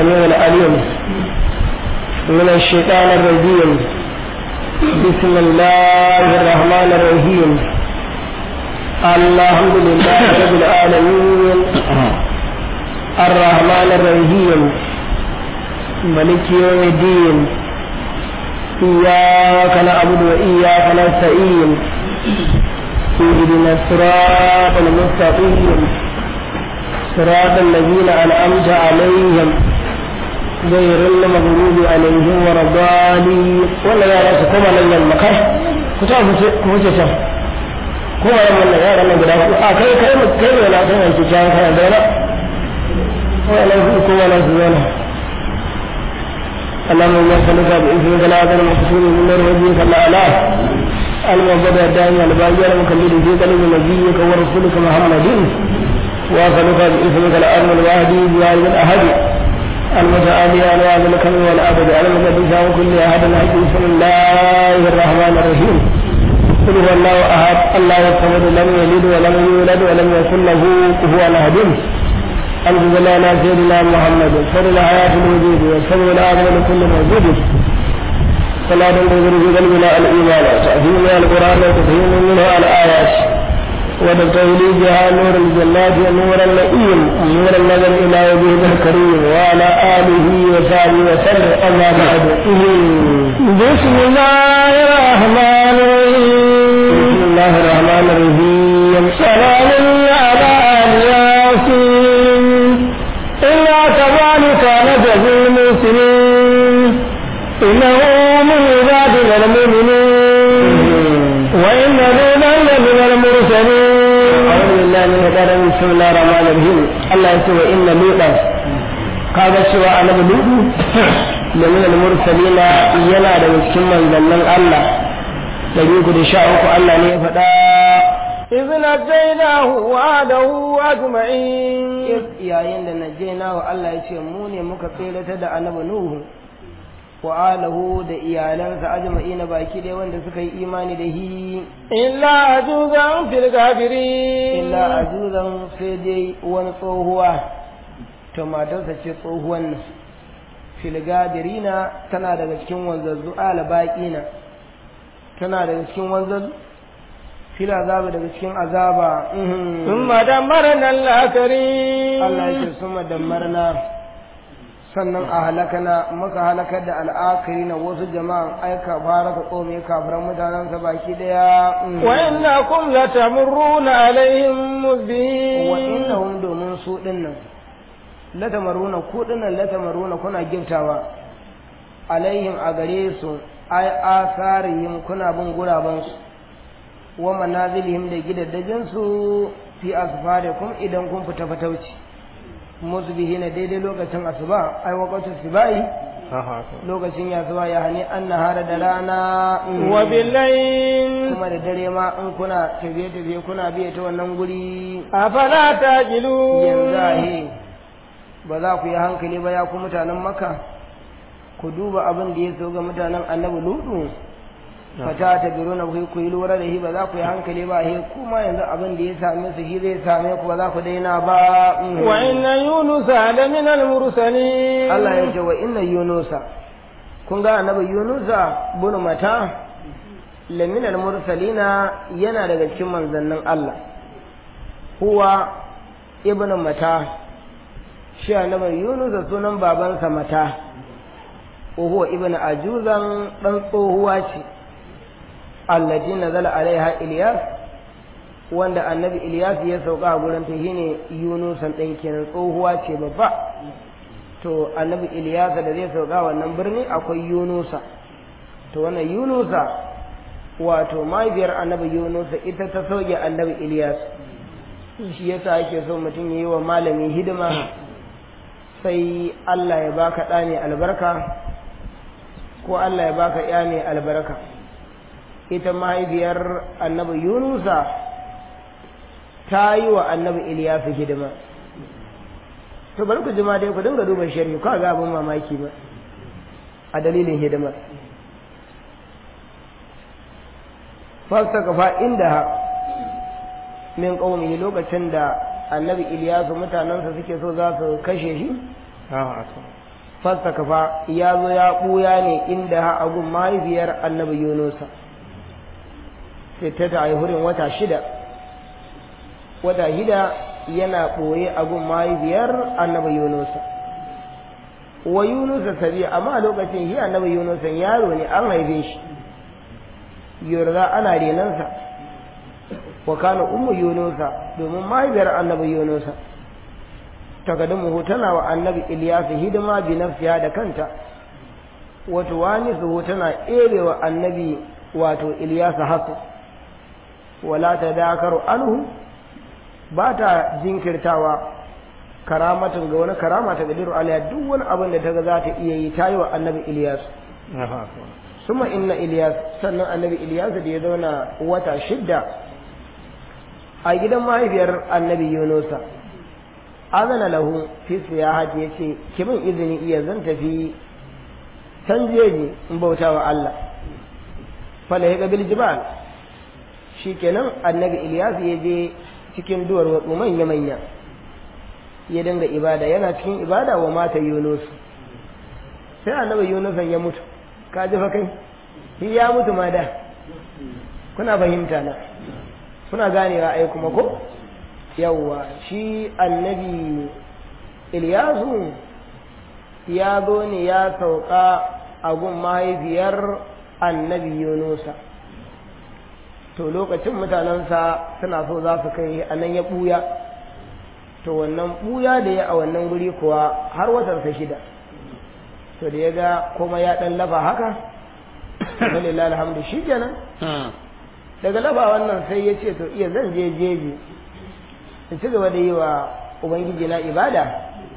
السميع العليم من الشيطان الرجيم. بسم الله الرحمن الرحيم. الحمد لله رب العالمين الرحمن الرحيم ملك يوم الدين. إياك نعبد وإياك نستعين. اهدنا الصراط المستقيم صراط الذين أنعمت عليهم غير المغضوب عليهم ولا الضالين. ولا يا رأس كما لن يلمكه كتاب كوجه كما لن يرى من غدا كيف لا تنسى جان كان دولا ولا كما لا زوال. اللهم صل على سيدنا محمد من الوجه صلى الله المبدع الداعي الباقي المكمل في قلب نبيك ورسولك محمد وصلك باسمك الأرض الواهدي بوالد الأحد المتعالي أنواع الكرم والأبد على المقدس وكل أحد حق. بسم الله الرحمن الرحيم. قل هو الله أحد الله الصمد لم يلد ولم يولد ولم يكن له كفوا أحد. الحمد لله على سيدنا محمد سر الحياة الوجود وسر الآدم لكل موجود. صلاة تنظر في قلبنا الإيمان تأثير القرآن وتفهيم منه الآيات وتوليدها نور الجنات ونور النعيم نور النظر إلى وجهه الكريم وعلى آله وصحبه وسلم. أما بعد. بسم الله الرحمن الرحيم. بسم الله الرحمن الرحيم. سلام على ياسين إلا كذلك نجزي المسلمين إنه من عبادنا المؤمنين وإن لوطا لمن المرسلين. أعوذ بالله من الشيطان الرجيم. بسم الله الرحمن الرحيم. الله يقول إن لوطا قال سوى أنا بلوط لمن المرسلين ينا دمسكين من ذنن الله لبيك دشاؤك الله نيفتا إذ نجيناه وعده أجمعين. إذ ياين نجيناه الله يسموني مكفيلة دعنا بنوه wa'alahu da iyalansa ajma'ina baki dai wanda suka yi imani da hi illa ajuzan fil kafirin. Illa ajuzan sai dai wani tsohuwa to matarsa ce tsohuwan nan fil gadirina tana daga cikin wanzazzu albaqina tana daga cikin wanzazzu fil azaba daga cikin azaba. Thumma dammarna al-akhirin. Allah ya ce summa dammarna sannan a halakana muka halakar da al'akari na wasu jama'an aika fara ka tsome kafiran mutanensa baki daya. Wa inna kum la tamurruna alaihim musbihin. Wa innahum domin su dinnan la tamarruna ku dinnan la tamarruna kuna giftawa alaihim a gare su ay asarihim kuna bin guraban su wa manazilihim da gidaddajin su fi asfarikum idan kun fita fatauci musbihina daidai lokacin asuba ai waqtu sibai lokacin yasuba ya hani annahara da rana wa billayn kuma da dare ma in kuna tafiye kuna biye ta wannan guri afala tajilu yanzu ba za ku yi hankali ba ya ku mutanen Makka ku duba abin da ya so ga mutanen Annabi Lutu fata ta biro na ku yi lura da shi ba za ku yi hankali ba he kuma yanzu abin da ya same su shi zai same ku ba za ku daina ba. Wa inna yunusa la min al-mursalin. Allah ya ce wa inna yunusa kun ga annabi yunusa bin mata la min al-mursalina yana daga cikin manzannin Allah. Huwa ibn mata shi annabi yunusa sunan babansa mata huwa ibn ajuzan dan tsohuwa ce allati nazala alaiha Ilyas wanda annabi Ilyas ya sauka a gurin ta shine Yunusan dan kenan tsohuwa ce babba to annabi Ilyas da zai sauka wannan birni akwai Yunusa to wannan Yunusa wato mahaifiyar annabi Yunusa ita ta sauke annabi Ilyas shi yasa ake so mutum yayi wa malami hidima sai Allah ya baka ɗa ne albarka ko Allah ya baka ya ne albarka. Ita mahaifiyar annabi Yunusa ta yi wa annabi Iliyasu hidima. To bari ku jima dai ku dinga duba sharhi ko ga abin mamaki ba a dalilin hidimar. Fasta kafa inda min qaumihi lokacin da annabi Iliyasu mutanansa suke so za su kashe shi fasta kafa ya zo ya ɓuya ne inda ha agun mahaifiyar annabi yunusa sai ta haihurin wata shida yana ɓoye agun mahaifiyar annabi yunusa wa yunusa sabi amma a lokacin shi annabi yunusa yaro ne an haife shi yorza ana renansa wa kana ummu yunusa domin mahaifiyar annabi yunusa takadumuhu tana wa annabi Ilyas hidima bi nafsiha da kanta wato wani su tana erewa annabi wato Ilyas hasu wala tadakaru anhu ba ta jinkirtawa karamatin ga wani karama ta gadiru alaiya duk wani abin da ta ga za ta iya yi ta yi wa annabi Ilyas suma inna Ilyas sannan annabi Ilyas da ya zauna wata shidda a gidan mahaifiyar annabi Yunusa azana lahu fi siyahati yace kimin izini iya zan tafi can jeji in bauta wa Allah fala ya gabil jibal shikenan annabi Ilyas ya je cikin duwar wasu manya manya ya dinga ibada yana cikin ibada wa mata Yunus sai annabi Yunus ya mutu ka ji fa kai shi ya mutu ma da kuna fahimta na kuna ganewa ai kuma ko yawwa shi annabi Ilyasu ya zo ne ya sauka a gun mahaifiyar annabi Yunusa to lokacin mutanensa suna so za su kai anan ya buya to wannan buya da ya a wannan guri kuwa har watansa shida to da ya ga kuma ya dan lafa haka alhamdulillah alhamdu shi kenan daga lafa wannan sai ya ce to iya zan je jeji in ci gaba da yi wa ubangiji na ibada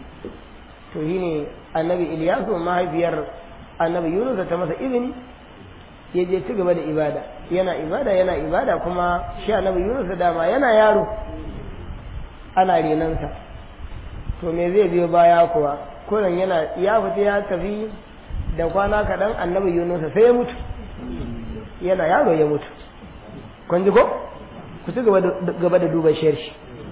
to shi ne annabi Ilyasu mahaifiyar annabi Yunus ta masa izini ya je ci gaba da ibada yana ibada kuma shi annabi Yunus dama yana yaro ana renansa to me zai biyo baya kuwa kullum yana ya fita ya tafi da kwana kaɗan annabi Yunus sai ya mutu yana yaro ya mutu kun ji ko ku ci gaba da duba shi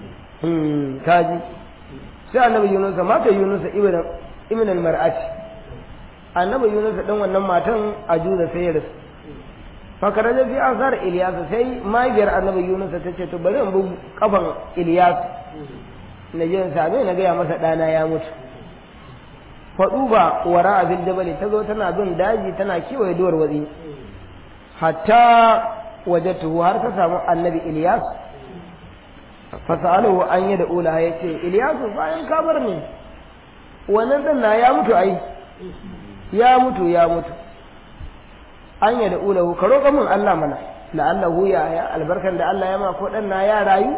kaji sai annabi Yunus mata Yunus ibn al-mar'ati annabi Yunus dan wannan matan ajuza sai ya rasu fakaraja fi azar Ilyas sai mahaifiyar annabi Yunus ta ce to bari in bu kafan Ilyas na je sabe na gaya masa dana ya mutu faduba wara abil jabal ta zo tana bin daji tana kiwaye duwar wazi hatta wajatuhu har ta samu annabi Ilyas fasalahu an yi da ula ya ce Ilyasu bayan ka bar ni wannan dan na ya mutu ai ya mutu an yi da ula ka roƙa min Allah mana la'allahu ya albarkan da Allah ya ma ko dan na ya rayu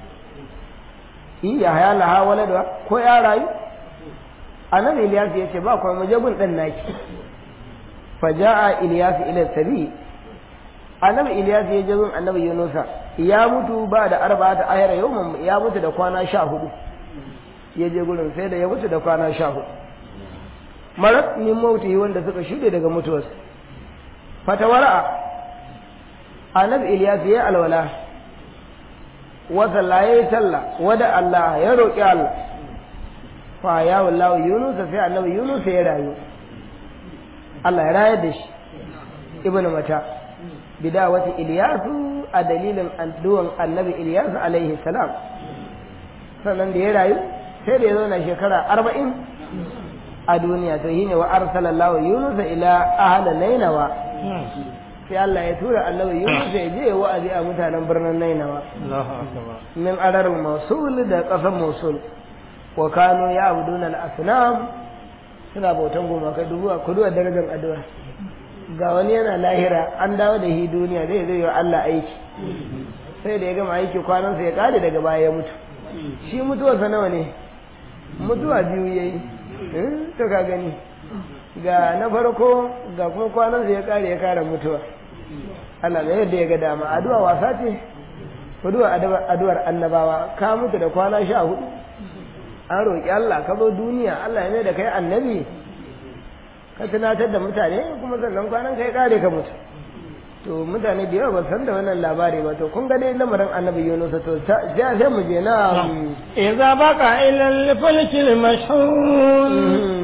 ya haya laha walada ko ya rayu annabi Ilyas ya ce ba kuma mujabun dan naki faja'a Ilyas ila sabi annabi Ilyas ya je gun annabi Yunusa ya mutu ba da arba'ata ayara yawman ya mutu da kwana 14 ya je gurin sai da ya mutu da kwana 14 marat min mauti wanda suka shude daga mutuwarsa fatawara annabi Ilyas ya alwala wa sallaye salla wada Allah ya roki Allah fa ya wallahi Yunus sai annabi Yunus ya rayu Allah ya rayar da shi ibnu mata bidawati Ilyasu a dalilin addu'an annabi Ilyasu alaihi salam sannan da ya rayu sai da ya zauna shekara 40 a duniya to shine wa arsalallahu Yunus ila ahli Nainawa sai Allah ya tura annabi Yunus ya je wa'azi a mutanen birnin Nainawa Allahu akbar min arar Mosul da kasar Mosul wa kanu ya'buduna al-asnam suna bautan gumaka kudu a darajar addu'a ga wani yana lahira an dawo da shi duniya zai yi wa Allah aiki sai da ya gama aiki kwanansa ya kare daga baya ya mutu shi mutuwarsa nawa ne mutuwa biyu ya yi to ka gani ga na farko ga kuma kwanansa ya kare ya kare mutuwa Allah da yadda ya ga dama addu'a wasa ce addu'ar annabawa ka mutu da kwana 14 an roƙi Allah ka zo duniya Allah ya mai da kai annabi ka tunatar da mutane kuma sannan kwanan kai kare ka mutu to mutane da yawa ba san da wannan labari ba to kun ga dai lamarin annabi Yunus to sai mu je na idza baqa ila al-fulk al-mashhur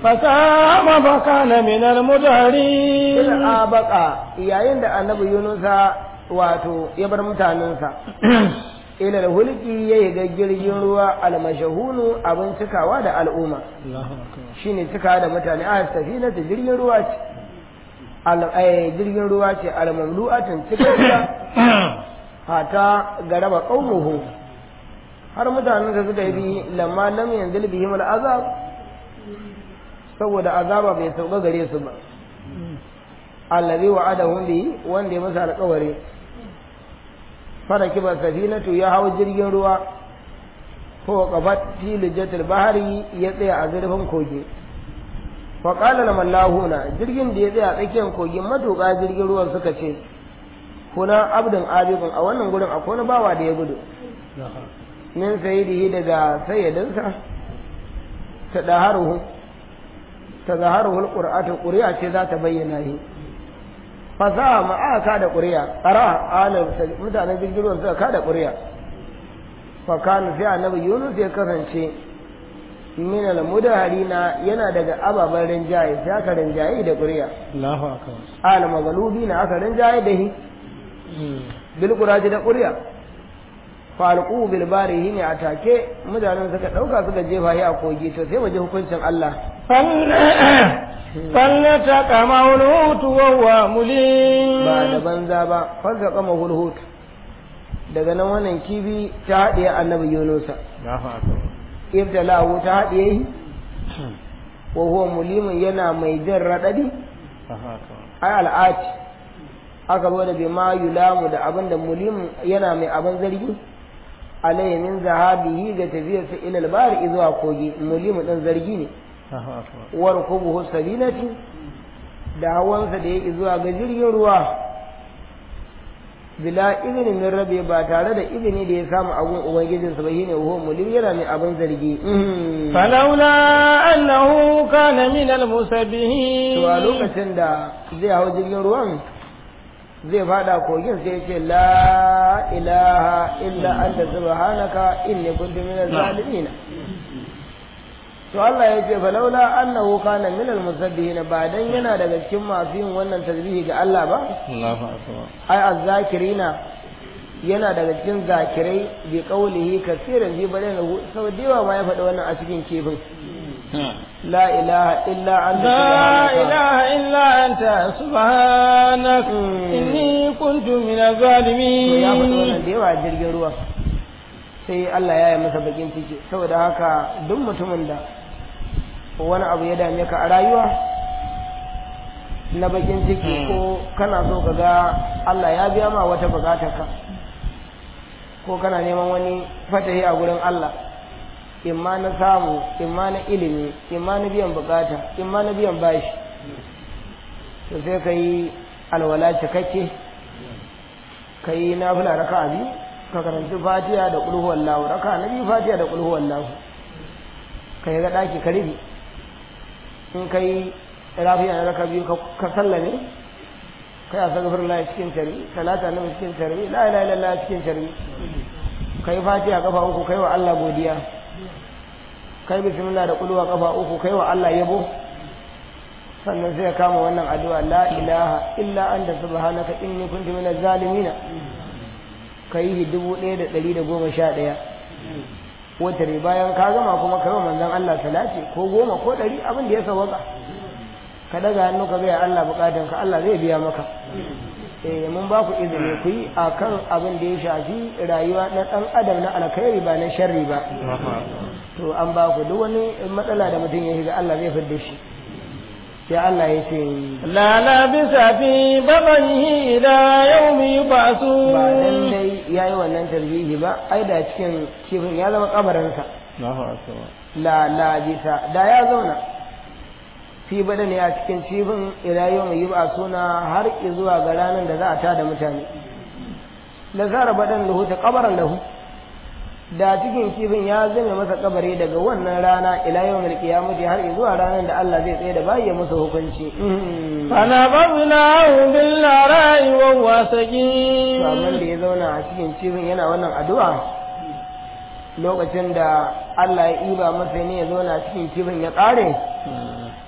فسام فكان من المدهرين ila abaka yayin da annabi Yunusa wato ya bar mutanensa ila da hulki ya yi ga jirgin ruwa almashahunu abin cikawa da al'umma shine cikawa da mutane a safina ta jirgin ruwa ce jirgin ruwa ce almamlu'atin cikakka hata garaba qaumuhu har mutanen da suka yi lamma lam yanzil bihim al'azab saboda azaba bai sauka gare su ba allazi wa'adahum bi wanda ya masa alƙawari fara kiba safinatu ya hawo jirgin ruwa ko qabat fi lijatil bahri ya tsaya a zurfin kogi fa qala lamal lahuna jirgin da ya tsaya tsakiyar kogin matuƙa jirgin ruwan suka ce kuna abdun abibun a wannan gurin akwai wani bawa da ya gudu min sayyidihi daga sayyidinsa ta zaharuhu alqur'atu qur'a ce za ta bayyana shi fasaha ma'aka da qur'a qara alam mutanen jirgin ruwan suka kada qur'a fa kana sai annabi Yunus ya kasance min al-mudaharina yana daga ababan rinjaye sai aka rinjaye da qur'a Allahu akbar al maghlubina aka rinjaye da shi bil qur'ati da qur'a falqu bil barihi ne atake mutanen suka dauka suka jefa shi a kogi to sai waje hukuncin Allah فلنتقم الهوت وهو مليم ba da banza ba farka kama hulhut daga nan wannan kibi ta haɗiye annabi Yunusa ibtalahu ta haɗiye wa huwa mulimin yana mai jin raɗaɗi ai al'ati aka zo da bima yulamu da abin da mulimin yana mai abin zargi alayhi min zahabihi ga tafiyarsa ila al-bari zuwa kogi mulimin dan zargi ne warkubuhu salinati da hawansa da ya zuwa ga jirgin ruwa bila izini min rabi ba tare da izini da ya samu abun ubangijinsa ba shine huwa mulim yana mai abin zargi falaula annahu kana min almusabbihin to a lokacin da zai hau jirgin ruwan zai fada kogin sai ya ce la ilaha illa anta subhanaka inni kuntu minaz zalimin to Allah ya ce falaula annahu kana min al-musabbihin ba dan yana daga cikin masu yin wannan tasbihi ga Allah ba Allahu akbar ai az-zakirina yana daga cikin zakirai bi qawlihi kaseeran bi bayan sau da ma ya faɗi wannan a cikin kifin la ilaha illa anta la ilaha illa anta subhanak inni kuntu min az-zalimin ya faɗi wannan da yawa jirgin ruwa sai Allah ya yi masa bakin ciki saboda haka duk mutumin da wani abu ya dame ka a rayuwa na bakin ciki ko kana so ka ga Allah ya biya ma wata bukatarka ko kana neman wani fatahi a gurin Allah imma na samu imma na ilimi imma na biyan bukata imma na biyan bashi to sai ka yi alwala cikakke ka yi nafila raka'a biyu ka karanci fatiha da qul huwallahu raka'a na biyu fatiha da qul huwallahu ka yi ga daki ka rufe in kai rafiya na raka biyu ka sallame kai a astaghfirullah cikin tari salata na cikin tari la ilaha illallah cikin tari kai fatiha kafa uku kai wa Allah godiya kai bismillah da kulwa kafa uku kai wa Allah yabo sannan sai ka kama wannan addu'a la ilaha illa anta subhanaka inni kuntu minaz zalimin kai 1111 wata ne bayan ka gama kuma kai manzon Allah salati ko 10 ko 100 abin da ya sawaka ka daga hannu ka ga Allah bukatun ka Allah zai biya maka mun ba ku izini ku yi akan abin da ya shafi rayuwa na dan adam na alkhairi ba na sharri ba to an ba ku duk wani matsala da mutum ya shiga Allah zai fidda shi sai Allah ya ce la labisa fi babanihi ila yawmi yub'asun ba dan dai yayi wannan tarbihi ba ai da cikin kifin ya zama kabarinsa Allahu akbar la labisa da ya zauna fi badani a cikin kifin ila yawmi yub'asuna har zuwa ga ranar da za a tada mutane la zara badan lahu ta qabaran lahu da cikin kifin ya zame masa kabari daga wannan rana ila yawmil qiyamati har zuwa ranar da Allah zai tsaye da bayi masa hukunci fana babnahu bil ra'i wa wasaqin to amma da ya zauna a cikin kifin yana wannan addu'a lokacin da Allah ya iba masa ne ya zauna a cikin kifin ya kare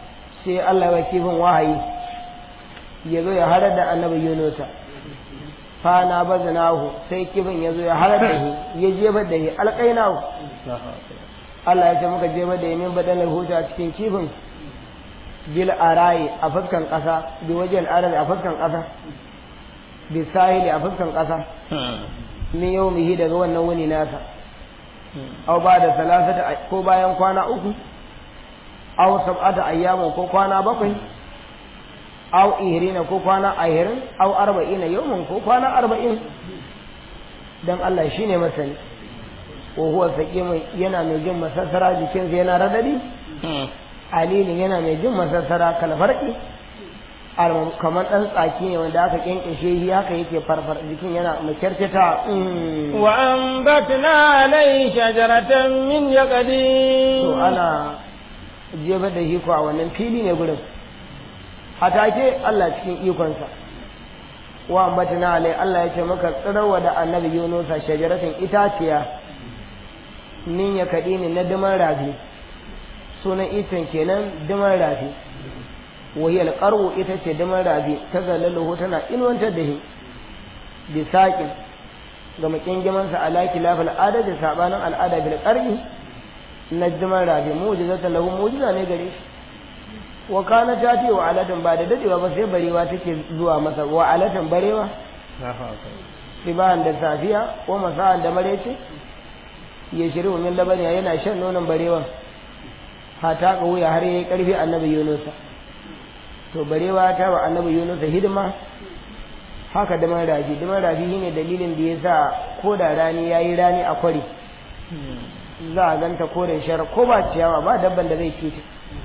sai Allah ya kifin wahayi ya zo ya harar da annabi Yunusa fa na bazanahu sai kifin ya zo ya harar da shi ya jefar da shi alƙainahu Allah ya ce muka jefar da yamin badan huta cikin kifin bil arayi a fuskan ƙasa bi wajen arayi a fuskan ƙasa bi sahili a fuskan ƙasa min yawmihi daga wannan wuni nasa aw ba da salasata ko bayan kwana uku aw sab'ata ayyamin ko kwana bakwai aw ihrina ko kwana ahirin aw arba'ina yawmin ko kwana 40 dan Allah shine masani wa huwa saqimin yana mai jin masassara jikinsa yana radadi alilin yana mai jin masassara kalfarki kamar ɗan tsaki ne wanda aka kyankyashe shi haka yake farfar jikin yana makyarketa wa ambatna alai shajaratan min yaqdi to ana jefa da shi ko a wannan fili ne gurin a take Allah cikin ikonsa wa ambatna alai Allah ya ce maka tsirarwa da annabi Yunus shajaratan itaciya min yaqdi ne na duman rafi sunan itan kenan duman rafi وهي القرو itace damar rabi ta zalalahu tana inwantar da shi bi saqin ga makingiman sa alaki lafal adad sabanin al'ada bil qarni na damar rabi mu'jizatan lahu mu'jiza ne gare shi wa kana tati wa alatin ba da dadewa ba sai barewa take zuwa masa wa alatin barewa siban da safiya ko masa'an da marece ya shiru min labani yana shan nonon barewa hata ga wuya har yayi karfi annabi Yunus to barewa ta wa annabi Yunus hidima haka da rafi shine dalilin da yasa ko da rani yayi rani a kwari za a ganta koren shar ko ba ciyawa ba dabban da zai cuta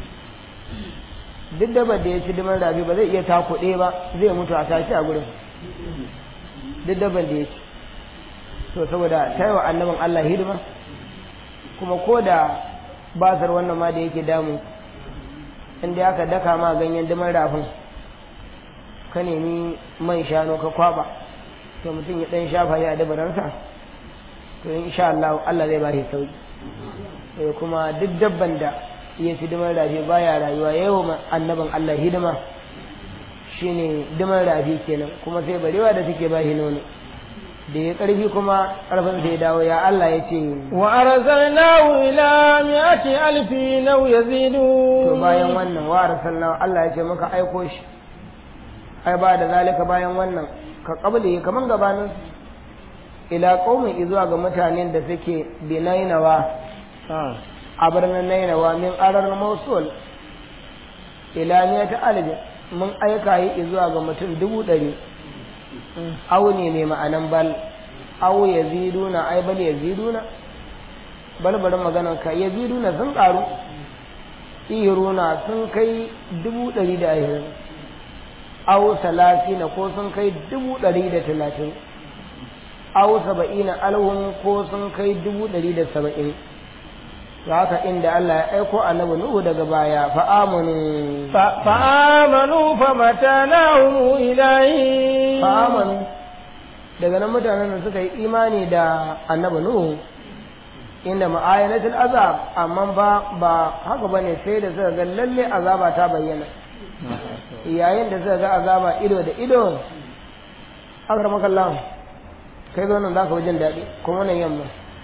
duk dabban da ya ci diman rafi ba zai iya takuɗe ba zai mutu a tashi a gurin duk dabban da ya ci to saboda ta yi wa annabin Allah hidima kuma ko da basar wannan ma da yake damu inda aka daka ma ganyen damar rafin ka nemi man shanu ka kwaba to mutum ya dan shafa ya dabaransa to insha Allah Allah zai ba shi sauki kuma duk dabban da ya fi damar rafi baya rayuwa yayin annabin Allah hidima shine damar rafi kenan kuma sai barewa da take ba shi nono da ya karfi kuma karfin sai dawo ya Allah ya ce wa arsalnahu ila mi'ati alfi law yazidu to bayan wannan wa arsalnahu Allah ya ce muka aiko shi ai ba da zalika bayan wannan ka kabli kaman gabanin ila qaumin izuwa ga mutanen da suke binainawa a birnin nainawa min arar mausul ila mi'ati alfi mun aika yi izuwa ga mutum 100 aw ne mai ma'anan bal aw yaziduna ai bal yaziduna bal bari maganan ka yaziduna sun karu iruna sun kai 120 aw 30 ko sun kai 130 aw 70 alhum ko sun kai 170 haka inda Allah ya aiko annabi Nuhu daga baya fa amanu fa matanahum ilahi fa amanu daga nan mutanen da suka yi imani da annabi Nuhu inda ma'ayanatul azab amma ba haka bane sai da suka ga lalle azaba ta bayyana yayin da suka ga azaba ido da ido akramakallahu kai zo nan zaka wajen dadi kuma nan yamma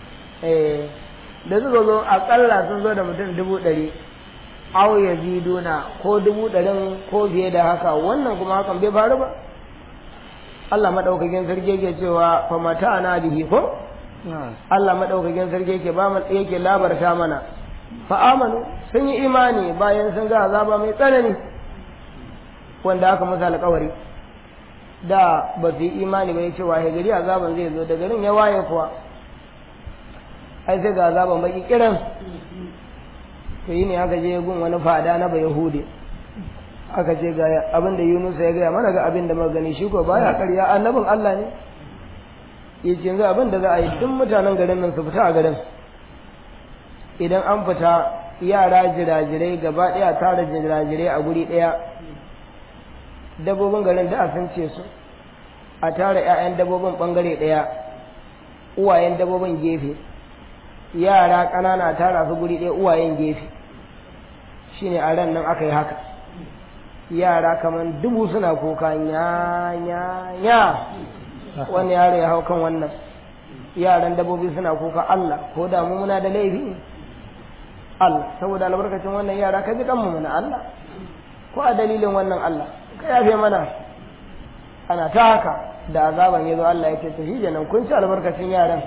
da suka zo akalla sun zo da mutum 100 aw yaziduna ko 100 ko fiye da haka wannan kuma hakan bai faru ba Allah madaukakin sarki yake cewa fa mata ana bihi ko Allah madaukakin sarki yake ba mu yake labarta mana fa amanu sun yi imani bayan sun ga azaba mai tsanani wanda aka musa alƙawari da ba su yi imani ba yace waye gari azaban zai zo da garin ya waye kuwa ai sai ga azaban baki kiran to yi ne aka je gun wani fada na ba yahudi aka ce ga abin da Yunus ya gaya mana ga abin da muka gani shi ko baya ƙarya annabin Allah ne yace yanzu abin da za a yi duk mutanen garin nan su fita a garin idan an fita yara jirajirai gaba ɗaya tara jirajirai a guri ɗaya dabbobin garin da sun ce su a tara 'ya'yan dabbobin ɓangare ɗaya uwayen dabbobin gefe yara ƙanana tara su guri ɗaya uwayen gefe shine a ran nan aka yi haka yara kaman 1000 suna kuka ya wani yaro ya hau kan wannan yaran dabbobi suna kuka Allah ko da mu muna da laifi Allah saboda albarkacin wannan yara ka ji kanmu mana Allah ko a dalilin wannan Allah ka yafe mana ana ta haka da azaban yazo Allah ya ce to shi nan kun ci albarkacin yaran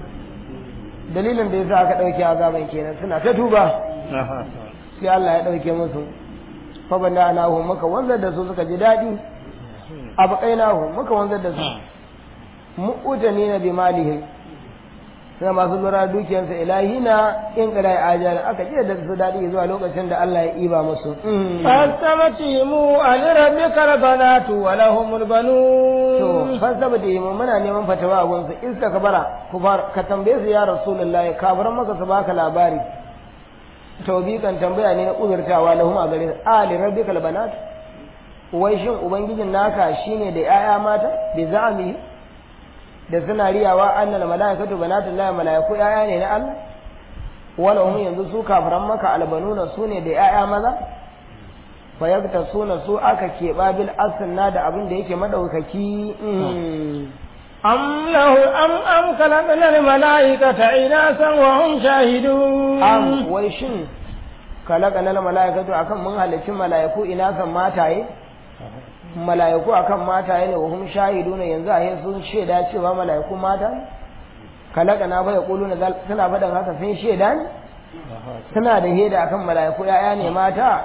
dalilin da yasa aka dauke azaban kenan suna ta tuba sai Allah ya dauke musu fa banda anahu muka wanzar da su suka ji dadi abqainahu muka wanzar da su mu'utanina bi malihim sai masu lura dukiyarsa ilahina in qirai ajal aka ce da su dadi zuwa lokacin da Allah ya iba musu fastabtimu an rabbika rabanatu wa lahumul banun to fastabtimu muna neman fatawa a gunsu istakbara ka tambaye su ya rasulullahi kafiran maka su baka labari taubikan tambaya ne na uzurtawa lahum a gare ali rabbika rabanat wai shin ubangijin naka shine da yaya mata bi za'ami da suna riyawa annal malaikatu banatullahi malaiku yaya ne na Allah wala hum yanzu su kafiran maka albanuna sune da yaya maza fa yakta suna su aka keba bil asna da abin da yake madaukaki am lahu am kalaqna al malaikata inasan wa hum shahidun am wai shin kalaqna al malaikatu akan mun halicci malaiku inasan mataye mala'iku akan mata ne wa hum shahiduna yanzu a sun sheda cewa mala'iku mata kalaka na bai kulu na suna fadan haka sun sheda ne suna da heda akan mala'iku yaya ne mata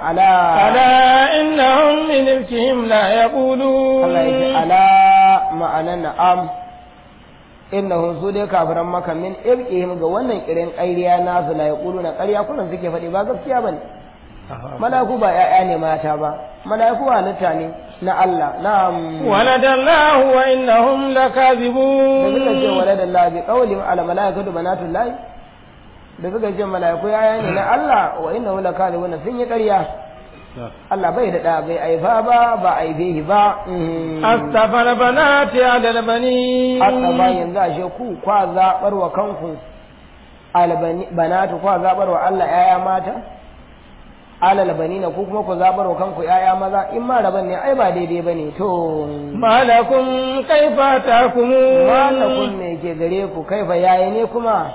ala innahum min ilkihim la yaqulun Allah yake ala ma'anan na'am innahum su dai kafiran maka min ilkihim ga wannan kirin ƙairiya nasu la yaquluna ƙarya kullun suke faɗi ba gaskiya bane mala'iku ba yaya ne mata ba mala'iku halitta ne na Allah na'am waladallahu wa innahum lakazibun da suka ce waladallahu bi qawli al malaikatu banatullahi da suka ce malaiku yaya ne na Allah wa innahum lakazibun sun yi ƙarya Allah bai da bai aifa ba aibehi ba astafara banati ala bani astaba yanzu ashe ku kwa zabar wa kanku albani banatu kwa zabar wa Allah yaya mata alal banina ko kuma ku zabar wa kanku yaya maza in ma raban ne ai ba daidai bane to malakum kaifa takumun malakum me ke gare ku kaifa yayi ne kuma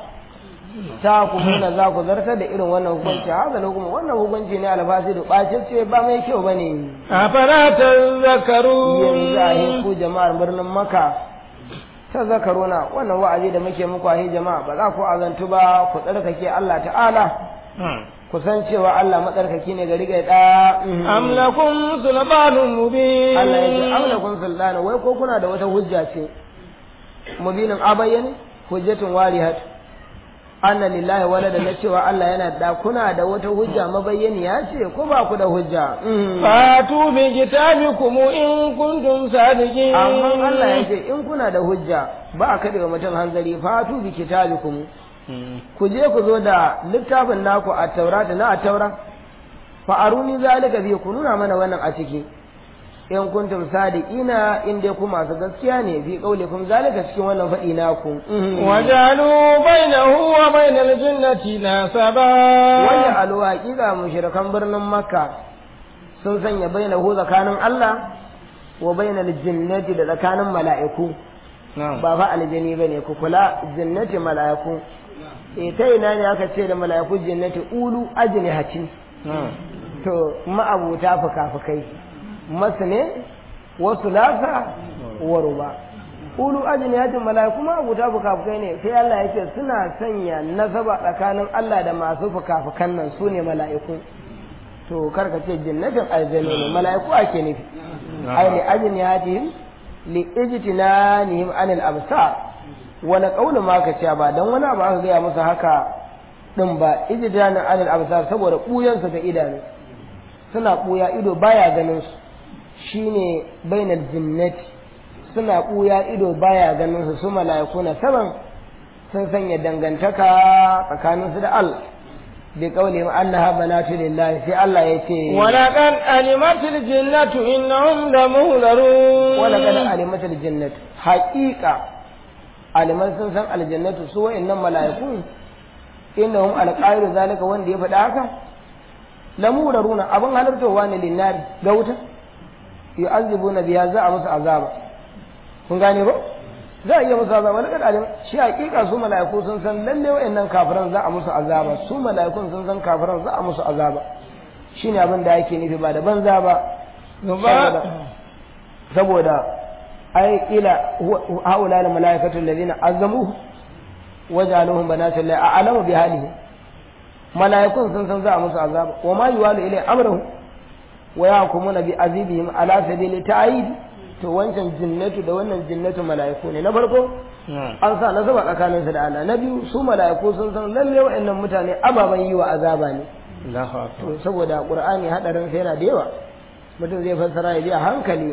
ta ku nuna za ku zartar da irin wannan hukunci haka ne kuma wannan hukunci ne alfasidu bacicce ba mai kyau bane afala tazakkaru yanzu a ku jama'ar birnin Makka tazakaruna wannan wa'azi da muke muku a jama'a ba za ku azantu ba ku tsarkake Allah ta'ala kusan cewa Allah matsarkaki ne ga riga da amlakum sulbanun mubin Allah ya ce amlakum sultana wai ko kuna da wata hujja ce mubinin abayyane hujjatun warihat anna lillahi walada na cewa Allah yana da kuna da wata hujja mabayyaniya ce ko ba ku da hujja fatu bi kitabikum in kuntum sadiqin amma Allah ya ce in kuna da hujja ba ka da mutum hanzari fatu bi kitabikum ku je ku zo da littafin naku a taurata na a taura fa aruni zalika bi ku nuna mana wannan a ciki in kuntum sadiqina in dai ku masu gaskiya ne bi qaulikum zalika cikin wannan fadi naku wajalu bainahu wa bainal jannati nasaba wanda alwaqiqa mushrikan birnin makka sun sanya bainahu tsakanin Allah wa bainal jannati da tsakanin mala'iku ba fa aljani bane ku kula jannati mala'iku ta ina ne aka ce da mala'iku jannati ulu ajnihatin to ma'abuta fukafukai masne wasu lasa wa ruba ulu ajnihatin mala'iku ma'abuta fukafukai ne sai Allah yake suna sanya nasaba tsakanin Allah da masu fukafukan nan sune mala'iku to karka ce jannatin aljani ne mala'iku ake nufi ai li ajnihatihim li ijtinanihim anil absar wani kaulin ma ka ce ba dan wani abu aka gaya musu haka din ba ijtinan anil absar saboda buyan su ga idanu suna buya ido baya ganin su shine bainal jinnati suna buya ido baya ganin su malaiku na saban sun sanya dangantaka tsakanin su da Allah bi qawlihim annaha banatu lillahi sai Allah yace walaqad alimatil jannatu innahum lamuhdarun walaqad alimatil jannatu haqiqa aliman sun san aljannatu su wa'annan mala'iku innahum alqairu zalika wanda ya faɗa haka lamudaruna abin halartowa ne linnari ga wuta yu'azzibuna biya za a musu azaba kun gane ba za a iya musu azaba wani kadalin shi hakika su mala'iku sun san lalle wayannan kafiran za a musu azaba su mala'ikun sun san kafiran za a musu azaba shine abin da yake nufi ba da banza ba saboda ai ila haula al mala'ikatu alladhina azzamu wajaluhum banatan la a'lamu bi halihi mala'ikun sun san za a musu azaba wa ma yuwalu ilay amruhum wa yahkumuna bi azibihim ala sabili ta'id to wancan jinnatu da wannan jinnatu mala'iku ne na farko an sa nasaba tsakanin su da Allah na biyu su mala'iku sun san lalle wa'annan mutane ababan yi wa azaba ne Allahu akbar to saboda qur'ani hadarin sai yana da yawa mutum zai fassara ya bi a hankali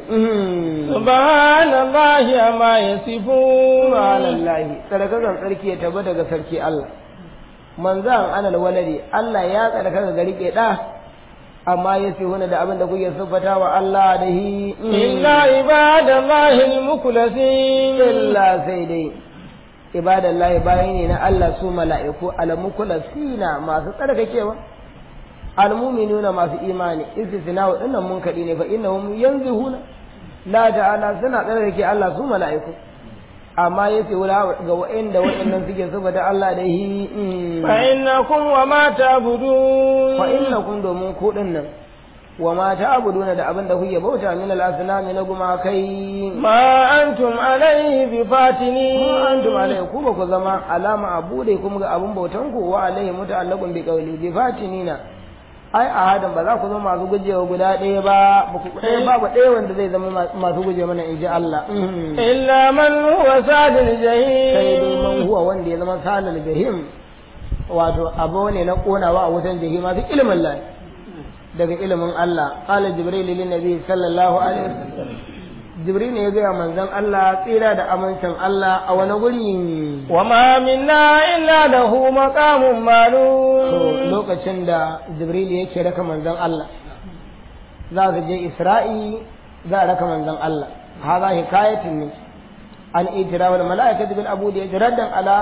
subhanallahi amma yasifun subhanallahi tsarkakan tsarki ya tabbata daga sarki Allah manzan anal waladi Allah ya tsarkaka ga rike da amma yasifuna da abin da kuke siffata wa Allah da hi illa ibadallahi almukhlasin illa sai dai ibadallahi bayi ne na Allah su mala'iku almukhlasina masu tsarkakewa almu'minuna masu imani istisna wa dinnan munkadi ne fa innahum yanzuhuna la ta'ala suna tsarkake Allah su mala'iku amma yace wala ga wa'annan suke saboda Allah da hi fa innakum wa ma ta'budun fa innakum domin ku dinnan wa ma ta'buduna da abin da kuke bauta min al-asnami na gumakai ma antum alayhi bi fatini ma antum alayhi ku ba ku zama alama abude kuma ga abin bautan ku wa alayhi muta'allaqun bi qawli bi fatinina ai a hadan ba za ku zama masu gujewa guda ɗaya ba babu ɗaya wanda zai zama masu guje mana in ji Allah illa man huwa sadil jahim sai dai man huwa wanda ya zama sadil jahim wato abu ne na konawa a wutan jahim masu ilimin Allah daga ilimin Allah qala jibril lin nabi sallallahu alaihi wasallam jibril ne ya ga manzon Allah tsira da amincin Allah a wani guri wa ma minna illa lahu maqamun ma'lum lokacin da jibril yake raka manzon Allah za su je isra'i za a raka manzon Allah hada hikayatun ne an itira wal mala'ikatu bil abudi yajraddan ala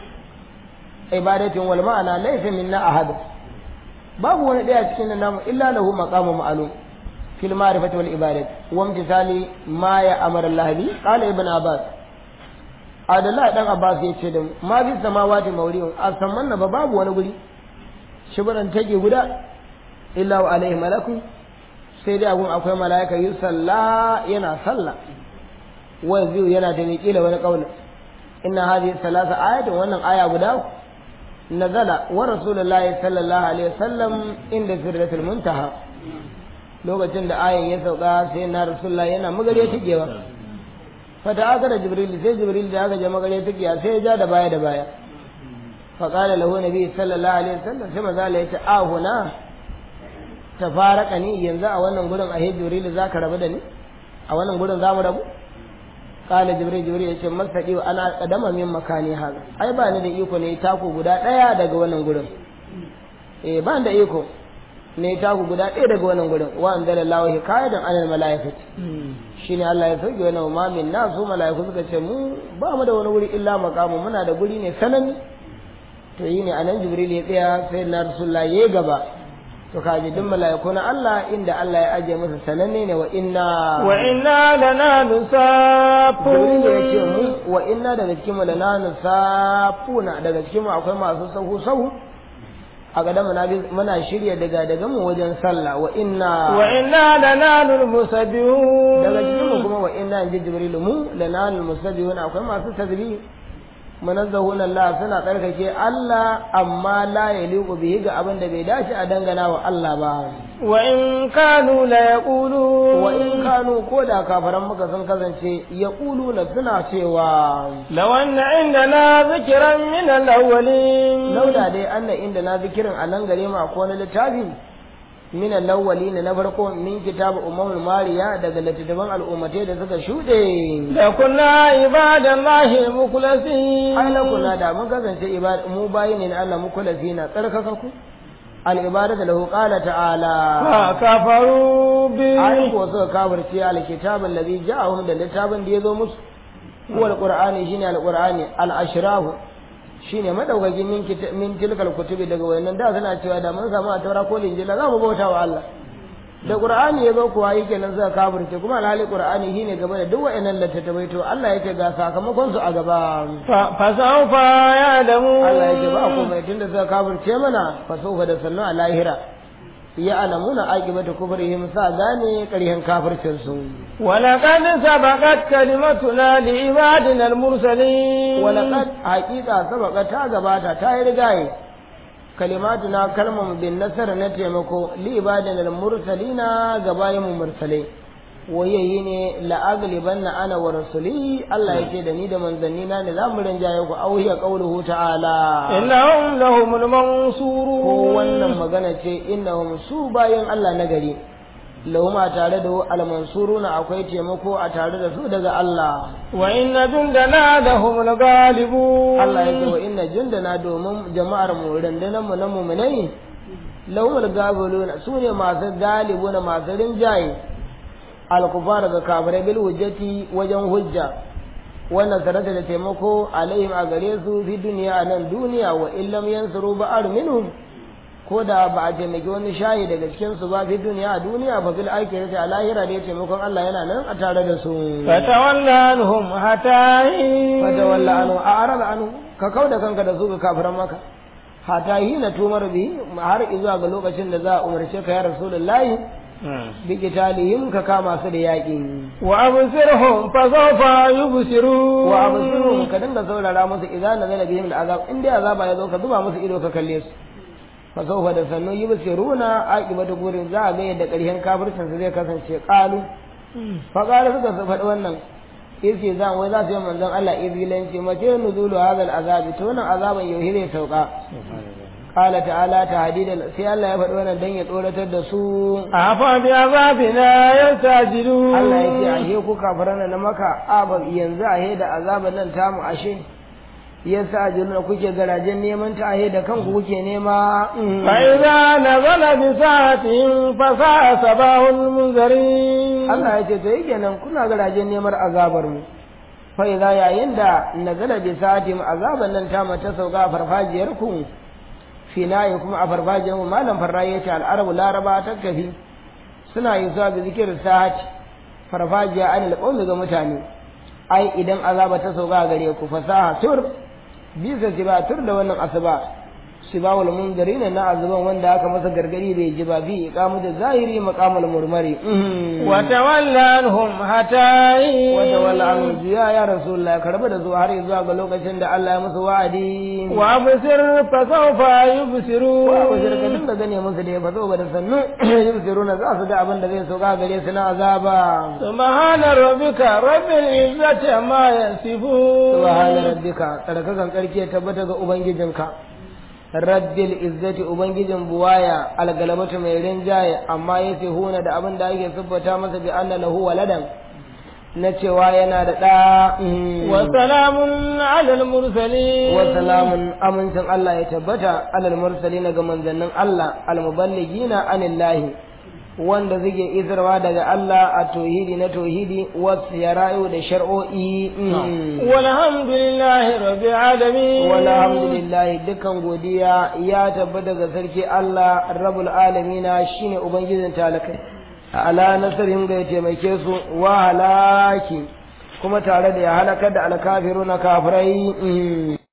ibadatin wal ma'ana laysa minna ahad babu wani daya cikin namu illa lahu maqamun ma'lum fil ma'rifati wal ibadati wa imtithali ma ya amara Allah bi qala ibn abbas Adallah dan Abbas ya ce da ma fi samawati mawriyun asamanna ba babu wani guri shibiran take guda illa wa alaihi malakun sai dai agun akwai malaika yusalla yana salla wa yazu yana da kila wani kauli inna hadhihi salasa ayatin wannan aya guda nazala wa rasulullahi sallallahu alaihi wasallam inda sirratul muntaha lokacin da ayan ya sauka sai na rasulullahi yana magariya tigewa fata aka da jibril sai jibril da aka je magariya tigewa sai ya ja da baya فقال له النبي صلى الله عليه وسلم sai maza Allah yace a huna tafaraka ni yanzu a wannan gurin a jibril zaka rabu da ni a wannan gurin zamu rabu qala jibril yace masadi wa ana qadama min makani haza ai ba ni da iko ne taku guda daya daga wannan gurin ba da iko ne taku guda daya daga wannan gurin wa anzalallahu hikayadan anil malaikati shine Allah ya sauke wannan ma min nasu malaiku suka ce mu ba mu da wani guri illa maqamu muna da guri ne sanani to yi ne a nan jibril ya tsaya sai na rasulullah ya gaba to kaji duk mala'iku na Allah inda Allah ya ajiye masa sananne ne wa inna lana nusafu jibril ya ce mu wa inna daga cikin mu lana nusafuna daga cikin mu akwai masu sahu a gada muna shirya daga mu wajen sallah wa inna lana musabbihun daga cikin mu kuma wa inna inji jibril mu lana musabbihun akwai masu tasbih munazzahun Allah suna tsarkake Allah amma la yaliqu bihi ga abin da bai dace a dangana wa Allah ba wa in kanu la yaqulu wa in kanu ko da kafaran muka sun kasance yaquluna suna cewa law anna indana zikran min al-awwalin lauda dai anna indana zikrin anan gare mu akwai wani littafi min al-awwalin na farko min kitabu ummul mariya daga littattafan al'ummatai da suka shude da kunna ibadallahi mukhlasin ai la kunna da mun kasance mu bayi ne na Allah mukhlasina tsarkaka ku al-ibadatu lahu qala ta'ala fa kafaru bi ai ko suka kafirce al-kitabul ladhi ja'ahum da littafin da yazo musu huwa al-qur'ani shine al-qur'ani al-ashrahu shine madaukakin min tilkal kutubi daga wayannan da suna cewa da mun samu a taura ko linjila za mu bauta wa Allah da qur'ani ya zo kuwa yake nan suka kafirce kuma alhali qur'ani shine gaba da duk wa'annan littattafai to Allah yake ga sakamakon su a gaba fa sawfa ya'lamu Allah yake ba ku mai tunda suka kafirce mana fa sawfa da sannu a lahira ya alamuna aqibata kufrihim sa gane ƙaryan kafircin su ولقد سبقت كلمتنا لعبادنا المرسلين ولقد حقيقة سبقت ta gabata ta yi rigaye kalimatuna kalmar bin nasara na taimako li ibadina al-mursalina gabayin mu mursalai wayayi ne la'agliban na ana wa rasuli Allah yake da ni da manzanni na ne zamu rinjaye ku auhiya qauluhu ta'ala innahum lahumul mansurun ko wannan magana ce innahum su bayan Allah na gari lahuma tare da al-mansuruna akwai taimako a tare da su daga Allah wa inna jundana lahumul ghalibun Allah yake wa inna jundana domin jama'ar mu rundunar mu na mu'minai lahumul ghalibun sune masu galibuna masu rinjaye al-kufar ga kafirai bil hujjati wajen hujja wannan sarata da taimako alaihim a gare su fi duniya nan duniya wa illam yansuru ba'ar minhum ko da ba a taimaki wani shayi daga cikin su ba fi duniya a duniya ba fil akhirati a lahira da taimakon Allah yana nan a tare da su fatawalla anhum hatta fatawalla anhu a'rada anhu ka kauda kanka da su ga kafiran maka hatta hina tumar bi har izuwa ga lokacin da za a umarce ka ya rasulullahi bi qitalihim ka kama su da yaƙi wa absirhum fa sawfa yubsirun wa absirhum ka dinga saurara musu idan nazala bihim da azab in dai azaba ya zo ka zuba musu ido ka kalle su fa sawfa da sannu yubsiruna aqibatu gurin za a ga yadda ƙarshen kafircin su zai kasance qalu fa qala suka faɗi wannan yace zan wai za su yi manzon Allah izgilanci mace nuzulu hadal azabi to wannan azaban yau zai sauka qala ta'ala tahdidan sai Allah ya faɗi wannan dan ya tsoratar da su afa bi azabina yastajilu Allah yake ashe ku kafiran na maka aba yanzu ahe da azaban nan tamu ashe yastajilu kuke garajen neman ta ahe da kanku kuke nema fa idza nazala bi sa'atin fa sa'a sabahul munzirin Allah yake to yake nan kuna garajen neman azabar mu fa idza yayin da nazala bi sa'atin azaban nan tamu ta sauka farfajiyar ku finaye kuma a farfajiyar malam farraye ya ce al'arabu laraba ta kafi suna yi zuwa ga zikirin sa'ati farfajiya an alƙawmi ga mutane ai idan azaba ta sauka gare ku fasaha tur bisa ba tur da wannan asuba sibawul mundirin na azuban wanda aka masa gargadi bai ji ba bi iqamu da zahiri maqamul murmari wa tawalla anhum hatta wa tawalla anhum ya rasulullah karba da zuwa har zuwa ga lokacin da Allah ya musu wa'adi wa absir fa sawfa yubsiru wa absir ka dinga gane musu da ba zo ba da sannu yubsiruna za su ga abin da zai sauka gare su na azaba subhana rabbika rabbil izzati amma yasifun subhana rabbika tsarkakan karki ya tabbata ga ubangijinka rabbil izzati ubangijin buwaya algalabatu mai rinjaye amma yace huna da abin da ake siffata masa bi anna lahu waladan na cewa yana da da wa salamun alal mursalin wa salamun amincin Allah ya tabbata alal mursalin ga manzannin Allah al muballigina anillahi wanda zai izarwa daga Allah a tauhidi na tauhidi wasu ya rayu da shar'o'i walhamdulillahi rabbil alamin walhamdulillahi dukkan godiya ya tabbata ga sarki Allah rabbul alamin shine ubangijin talakai ala nasarihim ga ya taimake su wa halaki kuma tare da ya halakar da alkafiruna kafirai